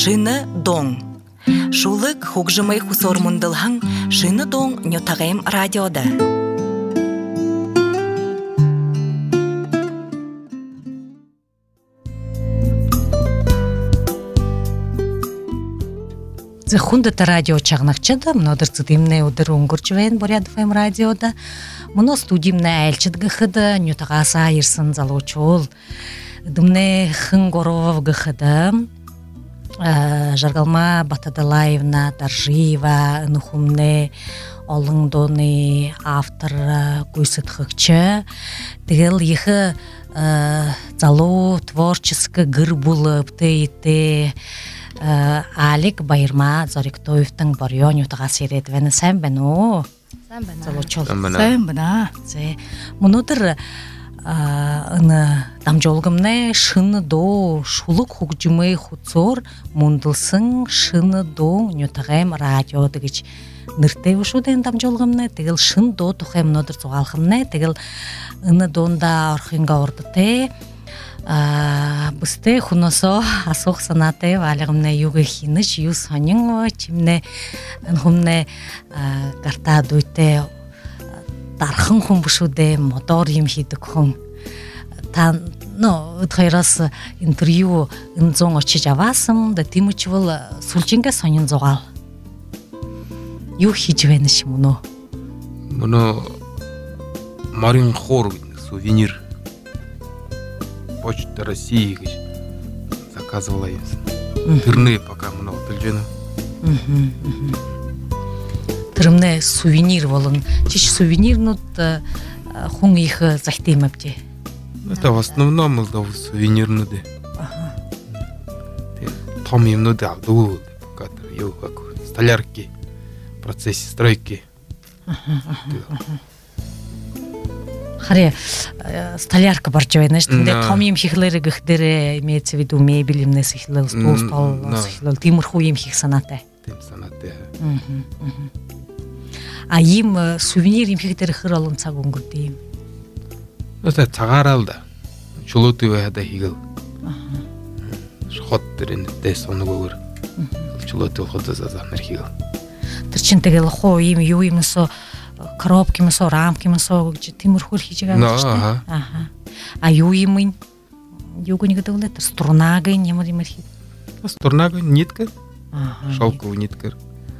шыны доң. Шулык хугжымай хусормундылхаң шыны доң нютагайм радиода. Захундата радио чагнакчада, мнодыр цыдымне удыр унгурчвен борядфайм радиода. Муно студимне айлчыд гыхыда, нютагаса айырсын залучул. Дымне хын горов гыхыда. Жаргалма Батадалаевна Даржиева, нухумне олыңдоны автор кույсытхыкчы. Тегел ехы залу творческий гыр булып, те Алик Байырма Зориктоевтың барыон ютаға середвені сән бән о? Сән бән. Залучол. Сән бән. Мұнудыр дамжолгымне шыны до шулық хугжымы худзор мұндылсың шыны до нютағайм радио дегіч ныртей ұшуден дамжолгымне тегіл шын до тұхай мұнудыр зуғалғымне тегіл ыны донда орхинга ордыте бысты хуносо асох санате валигымне югы хиныш ю сонинго чимне хумне карта дуйте дархан хум бушуде мотор юм хидик хум та утхайрас интервью инзон очиж авасым да тимучвол сулчинга сонин зогал ю хижвениш муно Марин Хор сувенир Почта России заказывала я. Тырны пока много тылжена. Тырымне сувенир болын. Чиш сувенир нут хун их захтемапте. Это в основном это сувенирный де. Там им надо авду, пока я как столярки, процессе стройки. Харе столярка барчавайна штинде томим хихлери гыхдере имеется в виду мебелимне сихлел стол сихлел тимурху им хих санате. Тим санате. А им сувенир им хихдери хыралын цагунгурди им. Это цагаралда. Чулуты вада хигел. Шхоттерин де сонугур. Чулуты хода зазанер хигел. Тырчинтегел хо им ю им со коробки месо, рамки месо, тимурхур хичиган. Ага. А юимын юго не готовлет, струнагой не мори мархит. Струнагой нитка. Шелковая нитка.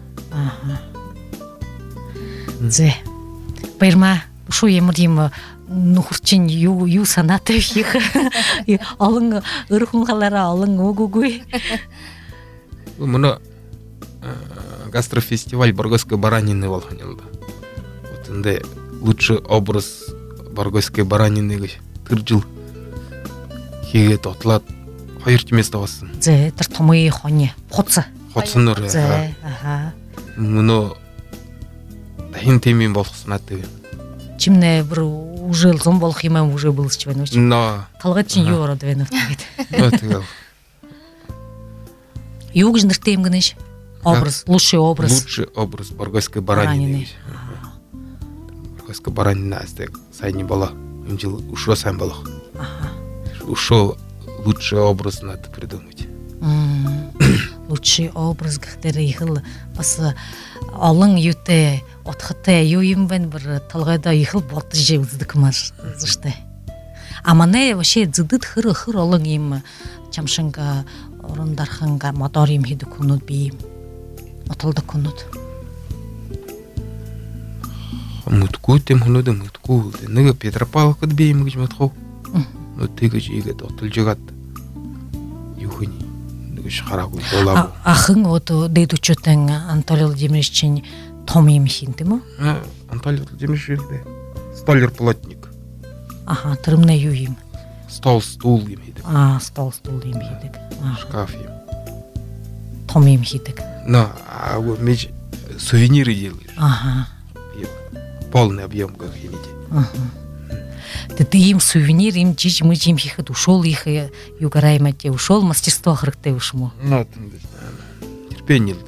Зе. Байырма шу емурдим нухурчин ю санаты хих. Алың ырхунгалара алың огугуй. Муна гастрофестиваль Баргойской баранины волханилда. Лучший образ баргойской баранины тыржыл хиге тотлат хайырчы место бассын. Зе тыртомы хоне хотсы. Хотсыныр. Зе. Муно тахин темин болхсын аты. Чимне бір уже зом болох имам уже был с чего ночь. Но. Талгачин юра двенов. Вот. Югж ныртем гыныш. Образ, лучший образ. Лучший образ баргойской баранины. Баргойской баранины астек сайни бала. Инжил ушо сайн болох. Ушо лучший образ надо придумать. Лучший образ гэхтэр ихэл бас олон юутэй утгатай юу юм бэ бүр толгойдоо ихэл бодож үздэг маш зүштэй. Аманэ вообще зэдэд хэр олон юм чамшинга орундарханга мотор юм хийдэг хүнүүд би отолдог хүнүүд. Мутку тем хүнүүд мутку нэг Петропавловкад би юм гэж бодох. Но тэгэж игээд отолж жагаад юу хөний шхарагу болаагүй. Ахын ото дэдүчтэн Анатолий Владимирович том юм хийн тийм үү? Анатолий Владимирович столяр-плотник. Аха, тэрмнэ юу юм? Стол юм хийдэг. Стол юм хийдэг. Шкаф юм. Том юм хийдэг. Меж сувениры делаешь. Ага. Полный объем как видите. Ты им сувенир, им жиж-мыж им хийхэд ушол их югараймате ушол мастерство хэрэгтэй ушму. Терпение.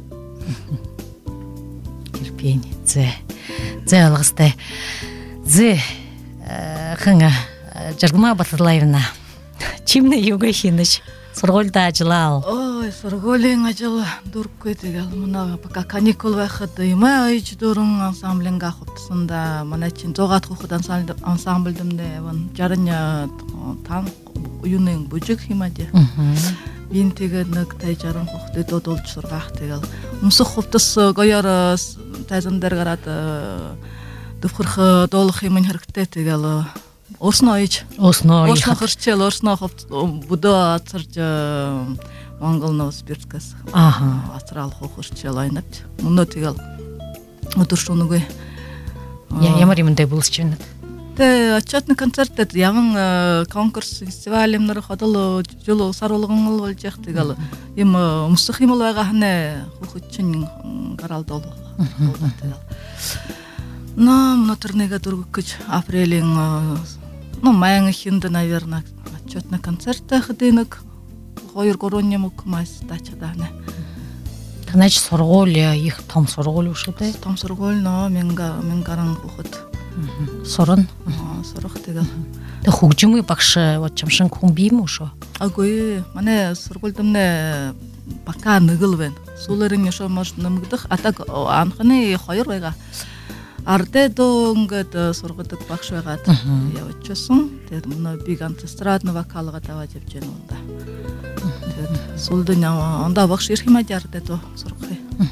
Терпение. Зэ алгастай. Зэ ханга Жаргалма Батадалаевна. Чимне юга хинеш сургуульда ажиллаа. Ой, сургуулийн ажил дурггүй тэгэл манай пока каникул байхад имаа ээж дөрөн ансамблинга хутсан да манай чин 100 хүүхэд ансамбль дэмдээ 65 юуны бүжиг химадэ. Бин тэгээд нэг 60 хүүхдэд дуулж сургаах тэгэл өмсөх хувцас гоёор тайзан дээр гараад дэвхэрх дуулах юм хэрэгтэй тэгэл өөрснөө хөрчөөл өөрснөө хувц бүдөө ацарж Монгол нос биркас асрал хөрчөөл айнат мөнөө тэгэл өдөр шөнөгүй ямар юмдээ булсч байна. Тэ отчетный концертэд яван конкурс фестиваль юмнэр ходол жил саруулган болж яах тэгэл юм өмсөх юм байгаа ханаа хүүхэд чинь гараалд тэгэл но тэрнийгээ дөргөх гэж апрелийн маян хинд наверное отчетный концерт хэдийнэг 2-3 мөк мас тачадаана. Танайч сургууль их том сургууль шүү дээ. Том сургууль мингаран хүүхэд сурна. Сурах тэгэл. Тэг хөгжмийн багш чамшин хүн бийм үү шүү? Агүй манай сургууль дэвнэ пока нэгэл байна. Сүүлэрийн ёшоо маш нэмэгдэх атаг анхны 2 байгаа. Ардедо ингээд сургадаг багш байгаад явчихсан. Тэгээд мөн би ганц эстрадны вокалга даваад явж байна уу да. Тэгээд сүүлдэн ондоо багш ирэх юм аа ардедо сургах юм.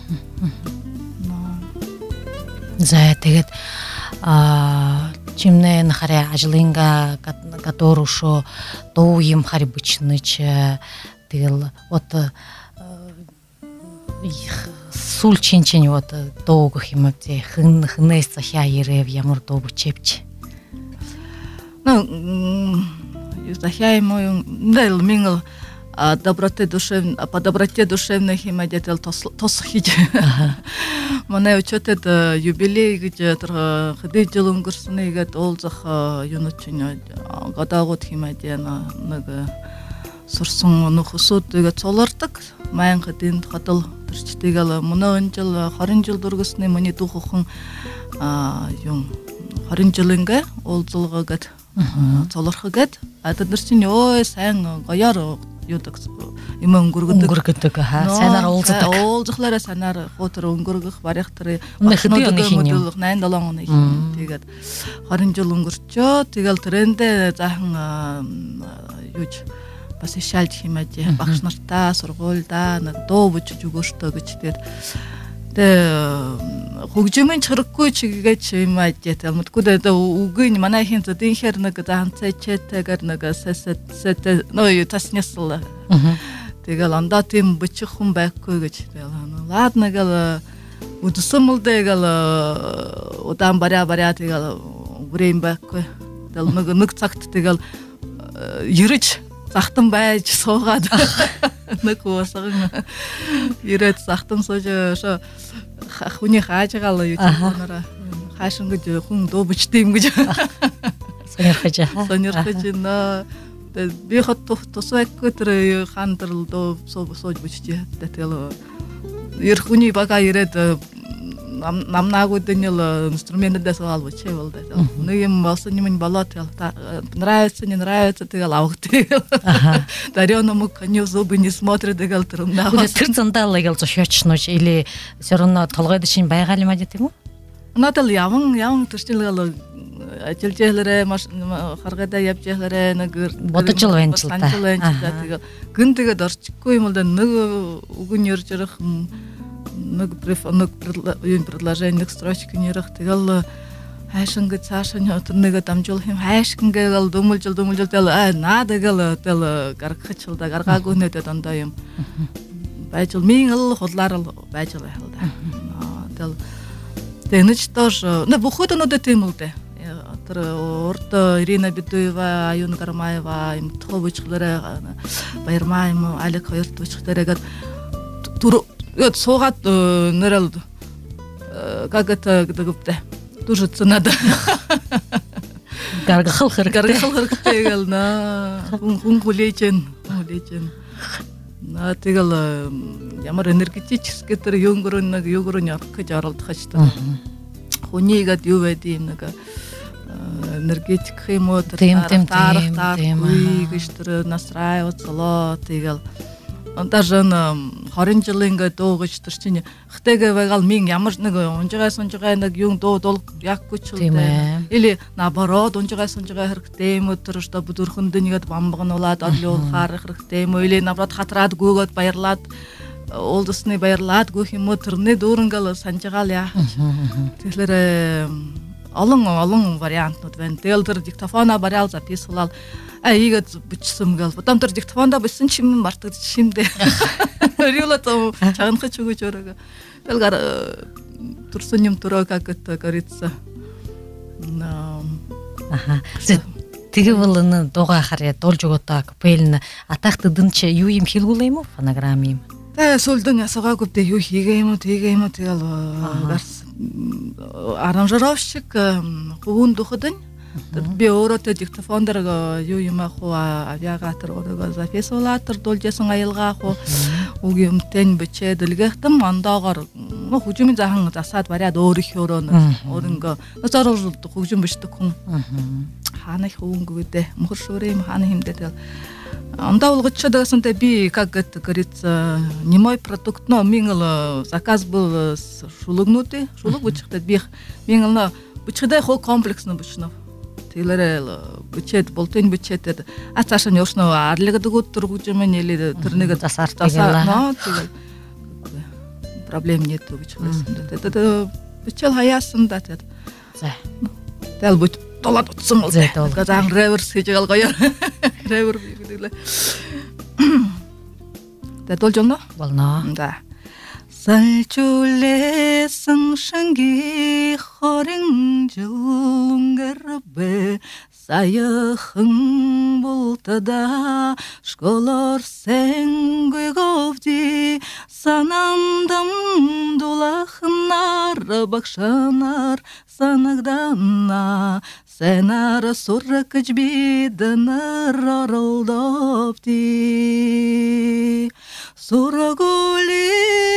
За тэгээд чимнэ нахараа ажлынга гадууршо дуу юм хари бичнэж тэгэл вот сүүл чинь вот дуу гэх юм бэ хнээс захиа ирэв ямар дуу бичээвч захиа юм нэл мингл по доброте душевной химадетел тос хийж манай өчөтөд юбилей гэж тэр хэдий жил өнгөрсөн нэгэд уулзах юуны чинь гадаагууд химадяна нэг сурсан нөхөсүүд тэгээд цолордог маян хэдийн хотол тэрчтэйгэл мөнөө жил 20 жил дөргөсний миний дүү хөхөн юм 20 жилингээ уулзалгаагээд цолорхогээд тэд нар чинь өө сайн гоёор юудаг юм өнгөргөдөг сайнаар уулзахлаараа санаар хутар өнгөргөх барих тэр 87 оны тэгээд 20 жил өнгөрчөө тэгэл тэрэндээ заахан юуж бас ишаалж химэжээ багш нартаа сургуульдаа нэг дуу бүжиж өгөөштөө гэж тэгээд хөгжмийн чирэггүй чигээд химэжээ тэмдгүүд үгийн манай хин зөдөнхөр нэг заанцээчтэйгэр нэг сэт нөө таснясл тэгэл андаа тийм бичих хүн байхгүй гэж тэгэл ладно гэл үдсэмэлдээгэл удаан бараа тэгэл бүрийн байхгүй тэгэл нэг цагт тэгэл ерэж захтан байж суугаад нэг уусган ирээд захтан сууж хүний хаажгаал юу чанараа хаашин гэж хүн дуу бичдэг юм гэж сонирхож нэ би хот тусайгүй тэр хандрал дуу сууж бичдэг тэгэл ер хүний бага ирээд намнаагуудын инструментээс олж чивэлд. Нэг юм болсон юм болоод нравится, не нравится, тэгэл авахтай. Дарёна мог не зубы не смотрит, тэгэл трудно. Тэр зандаа л зошиочнож или все равно толгойд чинь байгаал юм аа тийм үү? Надад яван төрчлөл ажиллаж яларэ маш харгада явж яларэ нэг бодож л байна ч л та. Тэгээ гэн тэгээд орчихгүй юм л да нэг үгэн ярьж ярах нэг предложение нэг строчки нэрх тэгэл хайшин гэж цаашаа өтөрнөгөө дамжуулах юм хайшин гээл дөмөлжл тэл наадагээл тэл гаргахчл да гаргаагүй нөтэ дандаа юм байж мингэл худлаар л байж байх л да тэл тэнэж тоош нэ бүхөд өнөдөө тийм үү тэр урд Ирина Бедуева, Аюн Гармаева им тоховчлараа баярмаа юм Алек хоёрт бүчгтэрээгээд түр суугаад нэрэл как это гэдэгтэй дужиться надо гаргахал хэрэгтэй гэл хүн хүлээж на тэгэл ямар энергетический тэр юнгөрөн явах гэж оролдох ч та хүнийгээд юу байдığım нэг энергетик юм уу тэр таарах гэж тэр настраиваться тэгэл даже 20 жилын ингээ дуугаж тэр чинь хтэйгээ байгаал мин ямар нэг унжгаа нэг юм дуу яггүй ч үү. Или наоборот унжгаа хэрэгтэй юм тэр что бүдүрхэн дэнийгэд бамбагнуулаад олиулахаар хэрэгтэй юм. Или наоборот хатраад гүгөөд баярлаад олдсны баярлаад гүөх юм уу тэрний дүүрэнгэл санжгаал яах. Тэгэхээр олон вариантнууд байна. Тэгэл тэр диктофона бариал записывал игээд бичсэн гэл. Потом тэр диктофонда бичсэн чим мартагдчих шимдэ. Реально там чанхач өгөж өрөөгөө. Тэгэл турсан юм туроо как это говорится. Тэгээ бол энэ дууга хараа дуулж өгөөдөө капелн атахт дэнч юу юм хэлгүүл юм уу фонограм юм. Тэ сүлдэн асуугаагүй дээ юу хийгээ юм уу тэгэл аранжировщик хувын духадын би өөрөө диктофон дээр юу юм аху авиагатор өөрөө записуулаад дуулжсэн аялгаа хуу үг юмтэн бичээд дэлгэхтэн ондоогоор хөгжмийн захан засаад бариад өөрөнгөө нөцөр хөгжим бичдэг хүн хаана их өнгөдөө мөхөр шуурэ юм хаана хэмдэ тэгэл ондоо болгочдагсантай би как это говорится немой продукт но мингал заказ был шулугнутый шулуг бичихтэй би мингал бичихтэй хол комплексно бичнэ тэгэлэр бичээд болтын бичээд цаашаа нь өөрснөө арлагдгууд төргөжмэн нэлээ тэрнийг засаар тэгэл проблем нет бичихсэн дээ бичэл хаяасан да тэгээд за тэгэл бит толоод утсан бол заан реверс хийж байгаа гоё ревер бигэлээ тэдолж онно болно да салчулэсэн шанги хорин жунгэрбэ саяхан бултада школор сэнгэговди санандам дулахнар бакшанар санагдана сенара суракч биднар оролдовди сурагули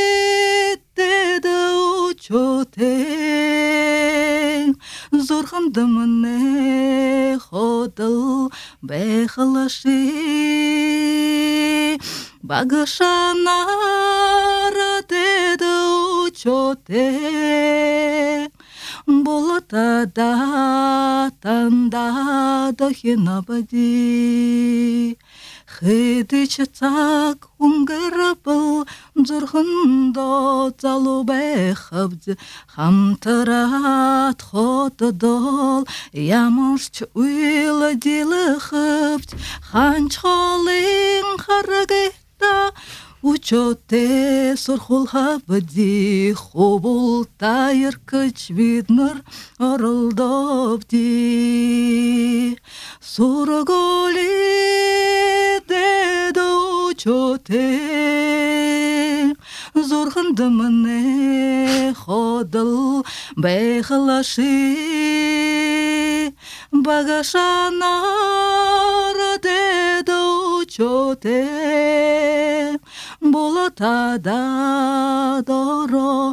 теда учоте зурхандамне ходал бехлаши багашанара теда учоте болотада танда дохинабади хэдичцаг унгэрбэл зурхандо залубэхавд хамтрат хотдол ямарч уйладилэхавд ханчхолын харагта учоте сурхулхабди хобул тайркач виднар оролдовди сурголи дедо учоте зурхандамне ходал бехлаши багашанар дедо учоте болотада доро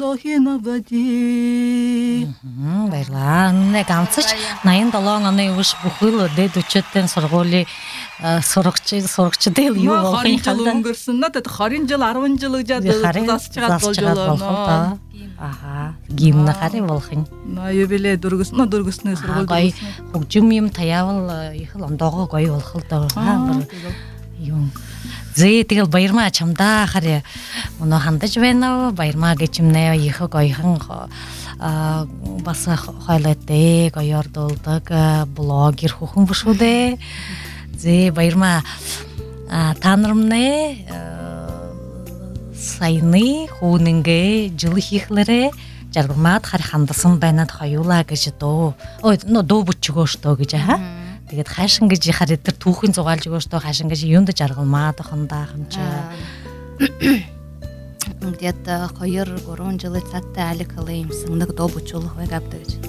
дохинабади баярлалаа. Нэг амцч 87 оны үш бүхэл дэд өчтөн сургуулийн сурагч del юу болох юм өнгөрсөн надад 20 жил 10 жил гэж засч чагаад болж байна. Аха, гимна харин болох юм. Юбилей дөргөснөө сургууль хөгжим юм таяавал их л ондоогоо гоё болох л доо. Юм тэгэл баярмаа чамдаа хараа өнөө хандаж байна уу баярмаа гэж юмнаа их гоёхан бас хойлоотэй гоёор дуулдаг блогер хөхөн бүшүү дээ. Баярмаа та нармнэ саяны хүүнингээ жил хийхлээрээ жаргамаад хар хандсан байнад хоёулаа гэж дуу. Дуу бүчгөө штөө гэж хаа. Тэгээд хайшин гэж хараа тэр түүхийн зугаалж өгөөштөө хайшин гэж юунд жаргалмаад хандаа хамчаа. Где-то 2-3 жыл цааттай аликалы юмсан нэг дуу бүчүүлэх байг авдаг гэж.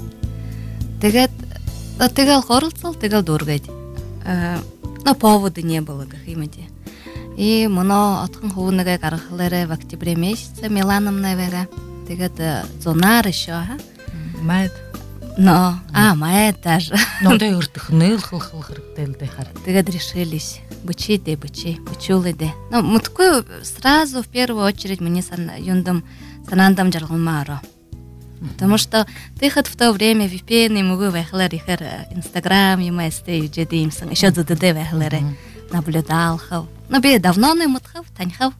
Тэгэл хоролцол тэгэл дургээд. Но повода не было каким-то. И моно отхон хүүнэгээ гаргахлаарэ в октябре месяце Миланом навера. Тэгээд зунаар ишөө ха. Майд. Мая даже. Нода өртөхнөл хыл хэрэгтэй хар. Тэгээд решились. Бычулы де. Муткую сразу в первую очередь мне санандам жаргылмаро. Потому что ты хоть в то время VPN могу вехлер ихер Инстаграм и мэсте юджедимсан. Еще зудыде вехлере наблюдал хав. Би давно не мутхав, таньхав.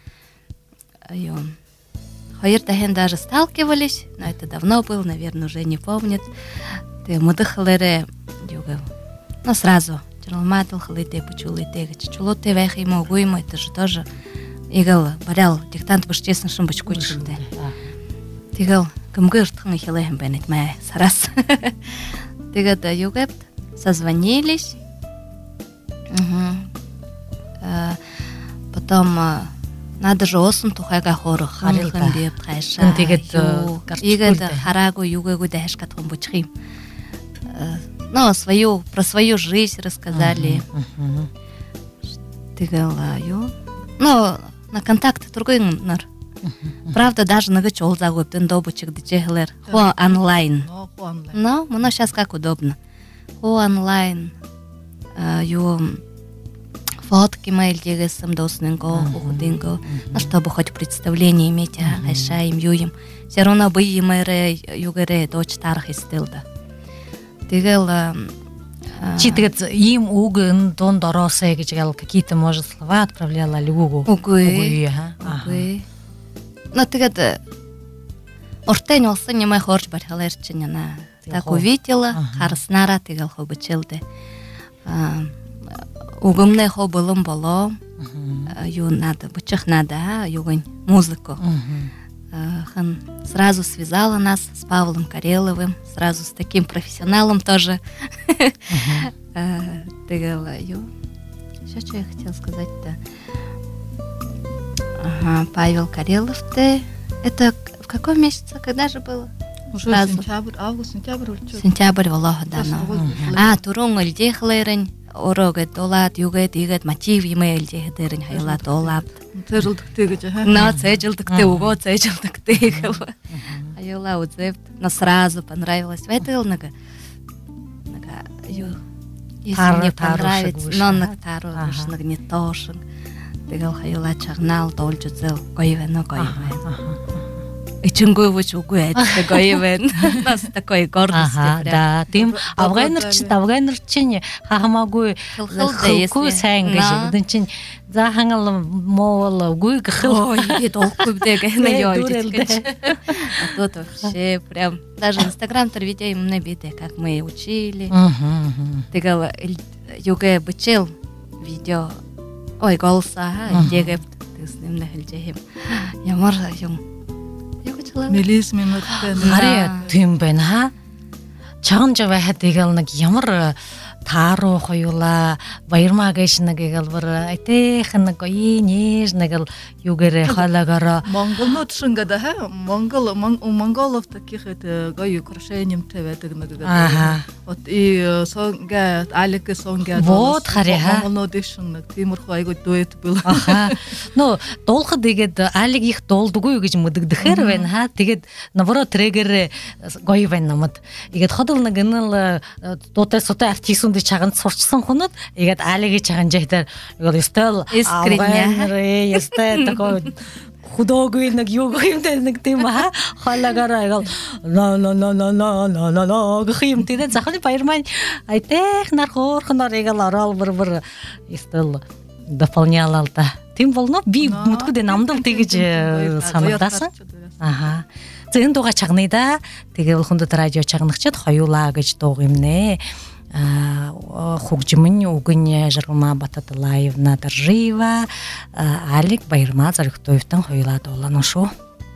Хайр тахен даже сталкивались, но это давно было, наверное, уже не помнят. Ты мудыхлере югав. Сразу. Джералматыл хлыте, пучулыте, чулоте вехи могу ему, это же тоже игал, барял, диктант уж честно шумбочку чулде. Тигал, гамгыртхан ихилэхэм бэнэт мэ, сарас. Тигат югэпт, созвонились. Потом надо же осым тухайга хоры, харилхан беп, хайша. Игат харагу югэгу дэшкатхан бучхим. Про свою жизнь рассказали. На контакт другой нар. Правда, даже на гачол загубтен добычек дичеглер. Хо онлайн. Но мы сейчас как удобно. Хо онлайн. Фотки мои дегесам досненго, ухуденго. Чтобы хоть представление иметь, айша им юем. Все равно бы им югере дочь тарх истилда. Читает им угын дон доросе, какие-то, может, слова отправляла Люгу. Угы. Но ты это ортень олса не мой хорч бархалерчиня. Так увидела, харснара тигал хобычилды. Угымне хобылым боло. Ю надо, бычых надо, югань музыку. Сразу связала нас с Павлом Кареловым, сразу с таким профессионалом тоже. Ты говорю, что я хотела сказать-то? Павел Карелов-то, это в каком месяце, когда же было? Уже сентябрь, август, сентябрь. Сентябрь, Волога, да. Турун Ильдехлерен, Орогет, Долат, Югет, Игет, Мотив, Емель, Дехдерен, Хайлат, Олат. Цежилтык ты, уго, цежилтык ты. Айола удзепт, но сразу понравилось. Вайтылнага. Если мне понравится, но нактару, нагнетошен. Тегал хайола чагнал, толчуцел, койвен, И чунгуйвуч угует, койвен. У нас такой гордости. Да, тим авгайнырчыне, хахамагуй, хылку сәңгежі. Дынчин, захаңылым моғылы, угуй гхыл. Ой, толкуй бдега, на ёйдичкач. А тут вообще прям, даже Инстаграм-то видео мне биде, как мы учили. Тегал, юге бычел видео, ой, голоса, дегеп, ты с ним нахильджехим. Я моржа, юм. Мелис минутпен. Харе тимбен ха. Чанжа вахат дегал нэг ямар тааруу хоёула баярмаа гэшнэг гэл бүр айтехан нэг нэж нэг югэрэ халагара Монголнууд шингада ха монголов таких это гой украшением тэвэдэг нэг. Вот и сонга алик сонга. Вот харе ха. Монголнууд шинг тиймэрхүү айгуу дуэт был. Но долхо тэгээд алик их долдгүй гэж мэдэгдэхэр байна ха. Тэгээд наоборот трегер гоё байна намад. Тэгээд ходол нэг энэ дуутай сутай артистууд чагант сурчсан хүнүүд игээд алиги чаганжахтар игээд стел искренне ястай такой худоггүй нэг юугүймтэй нэг тийм ха халагаараа игээд но гхимтэй захны баярман айтех нар хоорхноор игээл орол бүр стел дополняла та тийм болно би мөткөд намдал тэгж санагдасан зэн дуга чагнаа да тэгээ улхунд радио чагнагчд хоёулаа гэж дууг юмнэ Хугжимын үгэн Жаргама Бататалаевна Даржиева, Алик Баярма Зарыктоевтан хоёулаа дуулана шүү.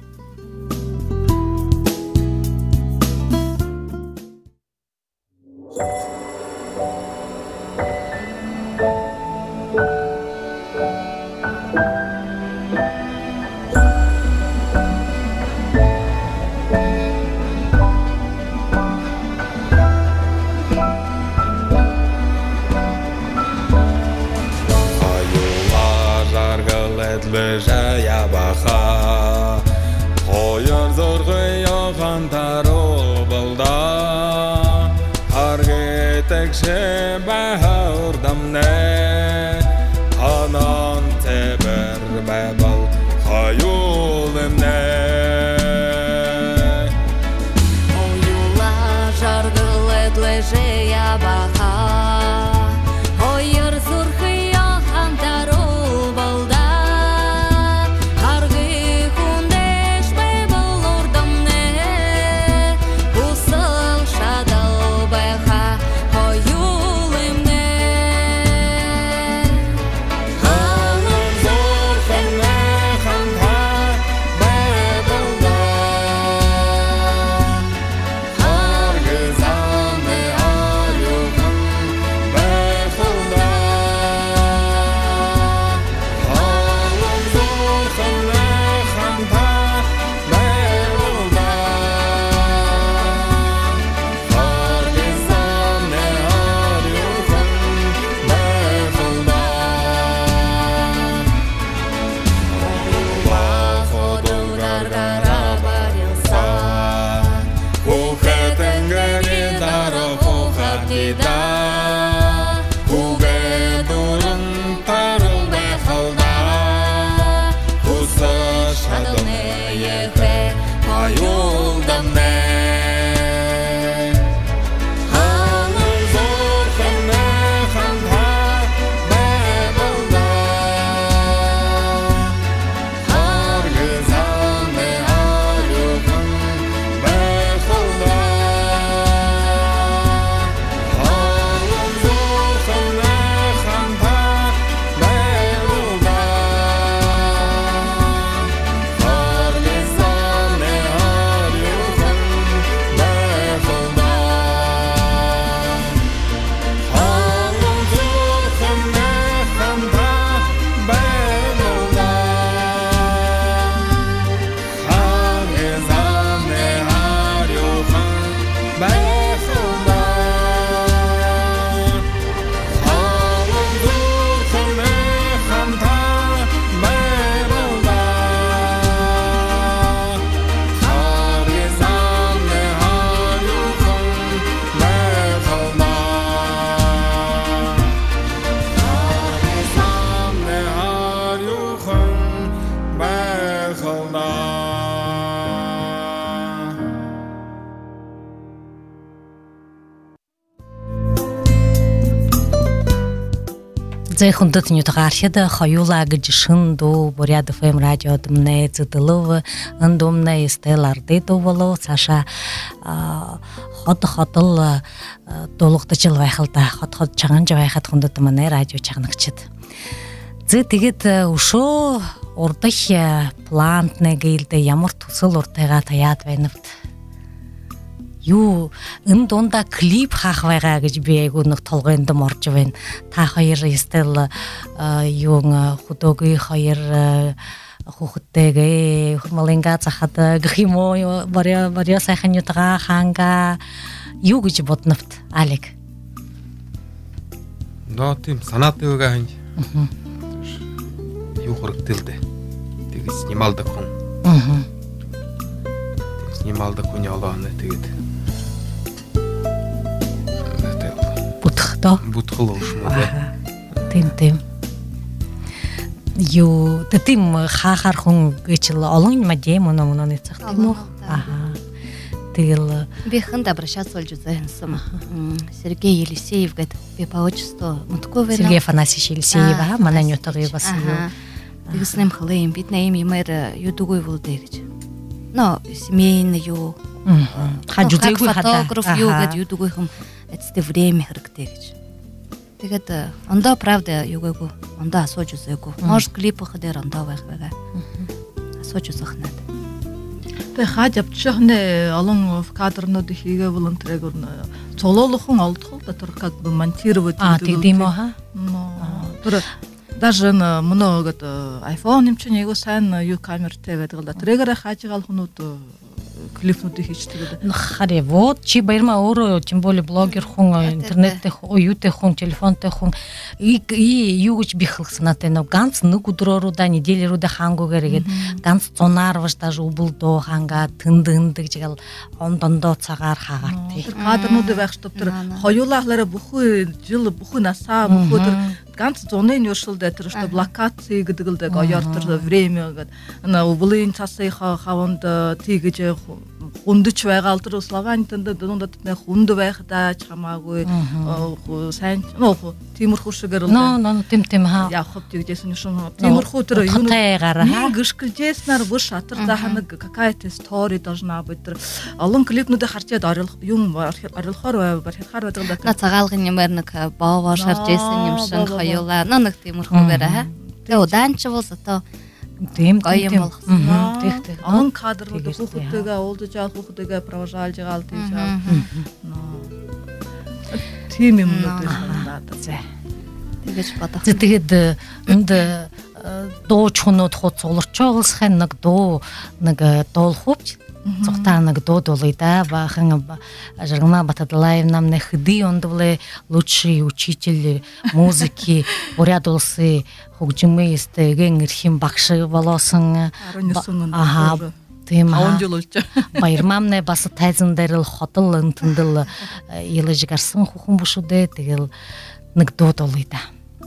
Бежая баха, хойор зоргы яған тару бұлда. Зай хундат нютгархеда хаюла гжишинду Бурят ФМ радио дмне зыдылы ындумне истеларды доволу саша хот-хотыл толуқты жыл вайхылда хот-хот чаңан жавайхат хундат мне радио чагныкчыд. Зы тегет ушо ордых плантне гейлде ямар тусыл ортайга таят вайныпт. Юу энэ дундаа клип хаах байгаа гэж би айгуунах толгойд морж байна. Та хоёр стил юун худогийн хоёр хүүхдтэйгээ хурмалинга цахад гэх юм уу баря сайхан ютгаа ханга юу гэж бодновт Алик. Ноо тийм санаатай байгаа хань. Юу хоригдэлдэ. Тэгээд снималдаг хүн. Снималдаг хүн ялаана тэгээд Бутхал ушмаа. Тим. Юу тэтим хахар хүн гэчл олон мадем мононны цах тийм үү? Аха. Тэгэл би ханд обращаться болж үзсэн. Сергей Елисеев гэдэг би по отчеству Мутковина. Сергей Афанасьевич Елисеев манай нютгийн бас юу. Тэгс нэм хлэм бид нэм юмэр юдугүй вулдэ гэж. Но семейный юу. Хажуудгүй фотограф юу гэдэг юдугүй юм. Эцтэй время хэрэгтэй гэж. Тэгээд ондоо правда юугаагүй ондоо асууж үзээгүй. Может клипах дээр ондоо байх байгаа. Асууж үзэх нэ. Тэг хаад явчихны олон кадрнууд хийгээ волонтерэг цолоолохон олдох л дотор как бы монтировать. Тийм үү хаа? Тэр даже много iPhone юм чинь айгуу сайн юу камертай байдаг л да. Тэрээр хааж байгаа хүмүүд клипнуудыг хийчихдэг. Харин вот чи баярмаа өөрөө тем более блогер хүн интернеттэй юутэй хүн телефонтой хүн юу гэж бихлэх санаатай нөө ганц нэг өдрөөрөө недельрүүдэ хаангүйгээр игээд ганц зунаар ваш даже убылдоо хангаа тэндэг жигэл ондондоо цагаар хаагаад тий. Кадрнууд байх шүү тэр хоёулаахлаараа бүхэн жил бүхэн насаа бүхэн тэр ганц зуны нөршил дээр тэр шүү блокаци гэдэг л дээ оёр тэр время гэдэг убылын цасыг хаванд тийгэж хүндэж байгаа л тэр Слованид дундад хүнд байх дааж хамаагүй сайн тиймэрхүү шигээр ноо тийм хаа явах гэжсэн юм шиг тиймэрхүү тэр юу гიშгэлжээснаар бүр шатар заханаг какая-то story должна быть тэр олон клипнүүдийг харчаад орилохоор барихаар байдаг да цагаалгын юмэр нэг боогоор шарж исэн юм шиг хоёулаа нэг тиймэрхүү бэрэ тэгээ удаанч бол зато тийм болгосон. Тэг. Он кадрууд хүүхдтэйгээ уулзаж авах хүүхдтэйгээ провожаалж байгаа л тийж аа. Тийм юм уу надад. Тэгэж бодох. Тэгээд энд дуу чхнууд хуц уларчоолсхын нэг дуу дуулахвч цогтаа нэг дуу дуулъя да бахан Жаргана Батадлаев намны хди ондвле лучший учитель музыки Бурят улсын хөгжмөйстэй гэнэрхэн багш болоосон. Аха тийм баярмамны бас тайзан дээр л хотол энтэндэл ялж гарсан хүүхэн бүшүүдээ тэгэл нэг дуу дуулъя да.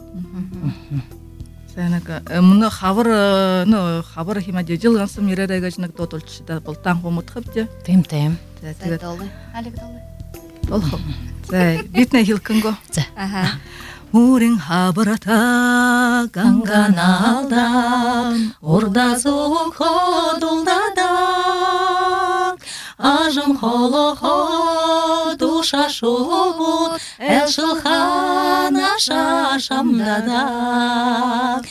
Сэнэг мөн хавар химад жил гансам нэрээ гэж нэг дуудулч да бултан хүмүүд хэвдэ. Тийм. Тэгээд Алик дуулъя. Болох. За бидний хэлхэнгөө. За. Аха. Үрэн хабарата ганганалдан урдазук ходулдадан ажам холохо душа шубут элшилхана шашамдадан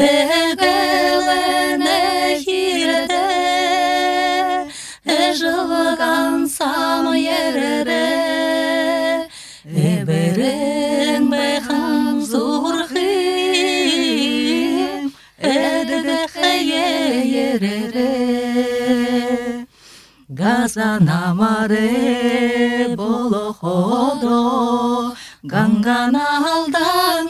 эгелене хиреде эжилган сам ерере эберен бэхан зурхим эдэгхэ ерере газанамаре болоходо ганганалдан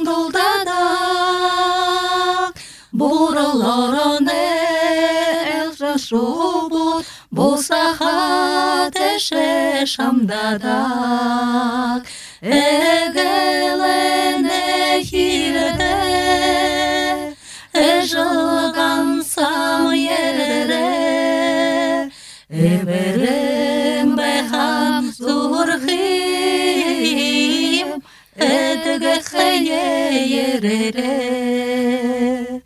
дулдадаг буролороне элжашубут бусахат эше шамдадаг эгелене хиреде эжилган сам ерере эберен бэхам зурхим эдэгхэ ерере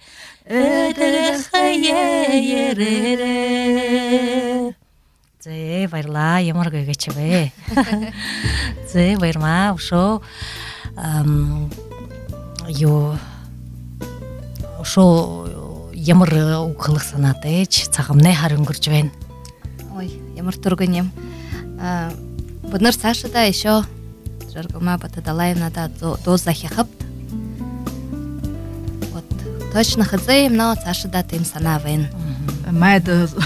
эрере. Зэ баярлаа. Ямар гэгч вэ? Зэ баярмаа. Ошо ямар углах санаатай ч цагамнаа хар өнгөрж байна. Ой, ямар турган юм. Бид нар цаашдаа еще Жаргома Батадалаевнада доза хяхаб. Вот точно хазаем, но цаашдаа тийм санаа байна. Майд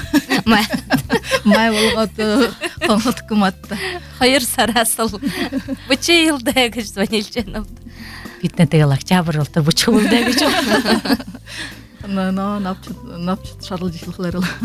май болгоод гонхотгүй матта. 2 сараас л бүчи илдэ гэж звонилж байна. Бид нэтэйг октябрь болтор бүчгүүлдэ гэж. Навч шарлж ихлэхлээр л.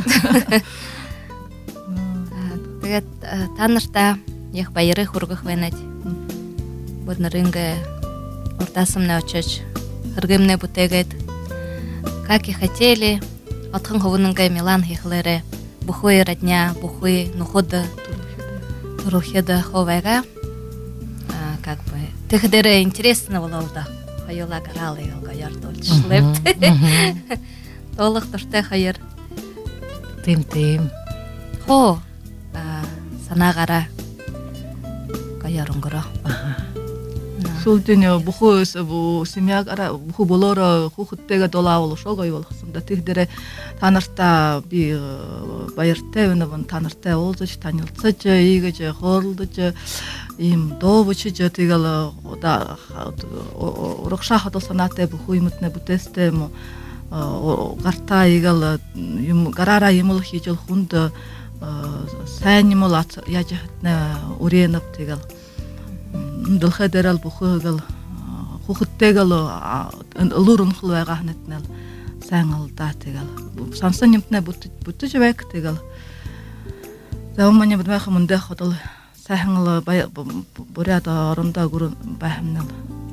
Тэгээд та нартаа их баярыг хүргэх байна. Бид нар ингээ урдасамнаа очиж хэргэмнэ бүтээгээд как и хотели отхон хөвнөнгөө Милан хийхлээрэ бүхүй родня, бүхүй нухуд турухеда ховега. Как бы тэхдэрэ интересно было да. Хоёулаа гараал ялга ярдуулж левт. Толох дуртай хоёр. Тийм. Хоо санаагаараа гаяр өнгөрөө. Сүүлдэн бүхөөс семьягаараа бүхүү болоороо хүүхдтэйгээ дулаавал шогой болгосон да. Тэгдэрэ та нартаа би баяртай байна. Та нартай уулзаж, танилцаж, ийгэж хооролдож ийм доо бүчиж тэгэл урагшаа хадал санаатай бүхүү юмтнэ бүтээстэй юм гартаа ийгэл юм гараараа юм л хийж хүнд сайн юм л яаж өрөөнөв тэгэл дэлхэдэрэл бүхүүгэл хүүхдтэйгэл луурнхл байгаа ханатнал сайн алдаа тэгэл сансан юмтнэ бүтэж байг тэгэл зауманы бдмах мөндөх хадал сайхан л буряд орондоо гүр байхмнал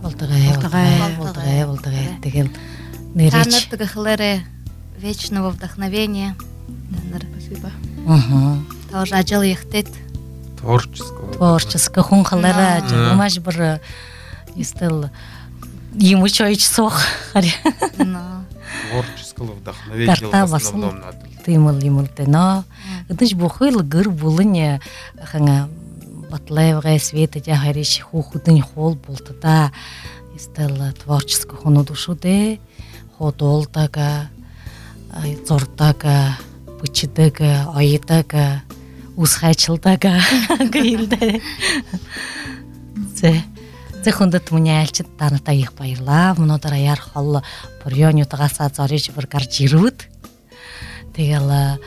болдгай тэгэл нэрэж танарт гэхлээрэ вечного вдохновения. Спасибо. Тоже ажил яхтэд творческого хүн халаараа маш бүр истэл юм учойч сох хари. Творческого вдохновения в основном надо. Тийм юм дэ но эдэж бүхэл гэр бүлэн ханга батлаевгай света жахариш хүүхдийн хоол болтда истэл творческого хүнүүд шүү дээ. Ходуулдаг, зурдаг, бүчдэг, ойдаг, ус хайчилдаг гэлдэ. Зэ хүндэт миний айлчид танартай их баярлаа. Өнөөдөр яар хол борёонуудагаас зорж бүр гарч ирвэд. Тэгэл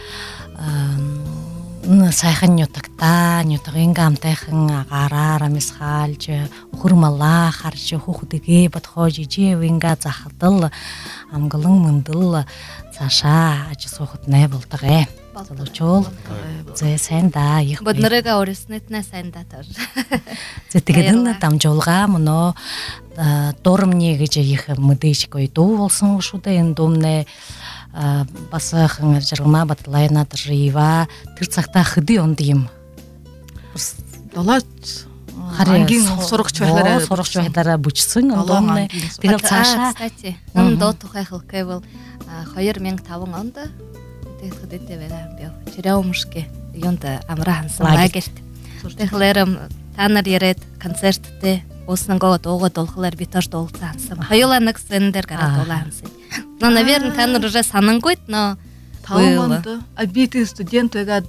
сайхан нютагта нютагийн гамтайхан агараар амисхалж хурмалаа харж хүүхдгээ бодхож иживинга захадал амгалан мөндөл цаашаа аж суухад най болдгоо. Залуучул зэ сайн да их бид нарыгаа өрснэтнэ сайн да таар. Зэ тэгээд дамжуулгаа мөнөө дурамны гэж их мэдээж гоё дуу болсон шүү дээ энэ думнэ бас Жаргома Баталаевна рива тэр цагтаа хэдий онд юм. Долооч ангийн сурагч байхаараа бүжсэн ондоо тэгэл цаашаа доо тухайх кэвэл 2005 онд тэтгэдтэй байгаа би Черемушке юунд амра хансан лагерт. Тэгэхээр та нар яриад концерттэй уснангоо дуугаад дуулахлаар би тоош дуулсан хансан. Хоёулаа нэг сэн дээр гараад дуулаа хансан. Но наверное та нар уже санангүйт но таванд абити студент байгаад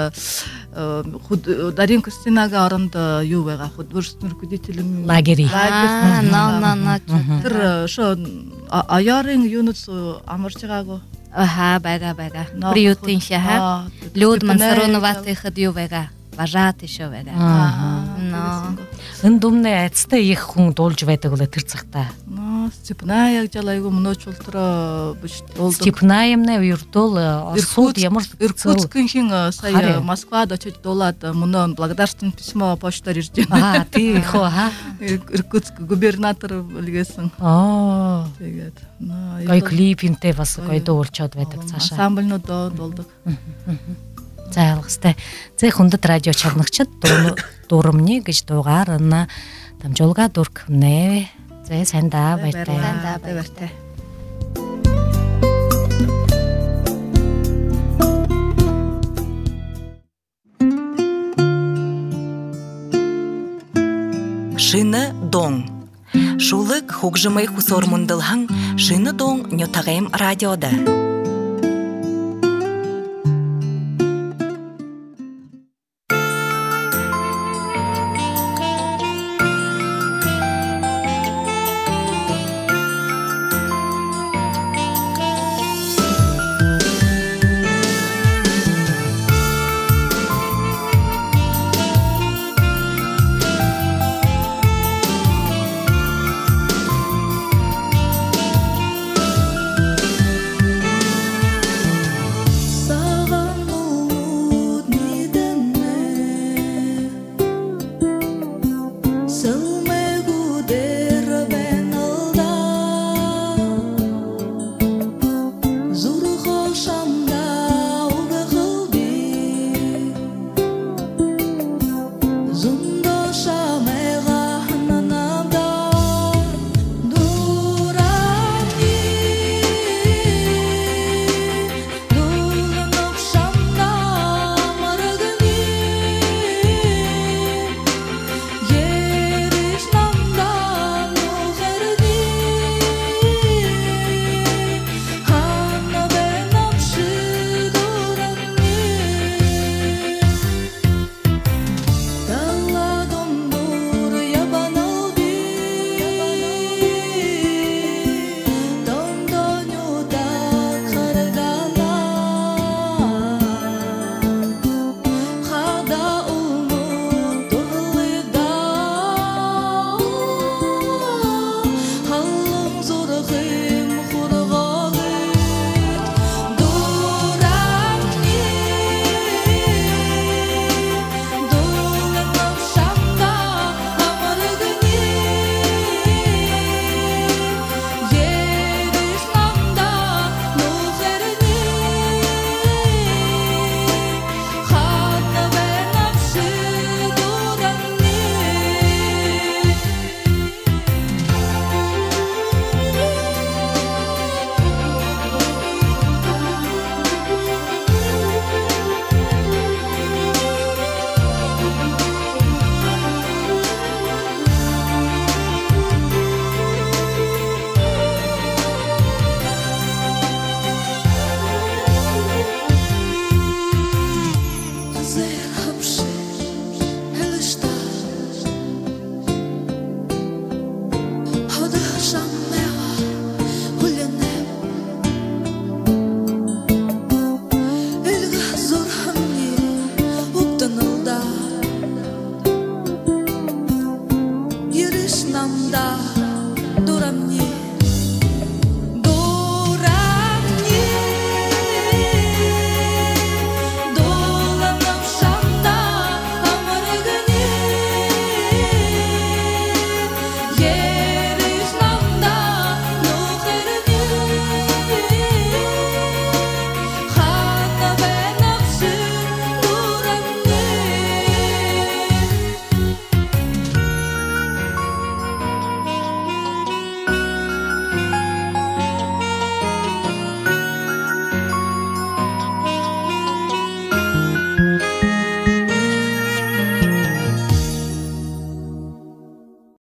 Дарин Кристинага оронд юу байгаа художественный руководитель лагерь. Тэр шо аярын юунус амарч байгаагүй. Бага. Приютын шаха. Люд Мансароноваты хэд юу байгаа. Важаат ишөө байгаа. Энэ думны айцтай их хүн дуулж байдаг л тэр цагтаа. Степна яг жалайгу мөнөөчлөлтөрөө биш дуулдаг. Степна юмнаа юрдул Оросууд ямар Иркутскийн сая Москвад очиж дуулаад мөнөө благодарственное письмо почтоор ирж байна. Тий хоо Иркутск губернатор үлгээсэн. Тэгээд гой клипинтэй бас гой дуулчод байдаг цаашаа. Ансамбльнууд дуулдаг. Зайлгастай. Зэ хүндэт радио чарнагчид дурамны гэж дуугаар дамжуулга дүрхнэ. Сайндаа баяртай. Сайндаа баяртай. Шина дон. Шулык хugжымай хусор мундылхан Шина дон нютагайм радиода.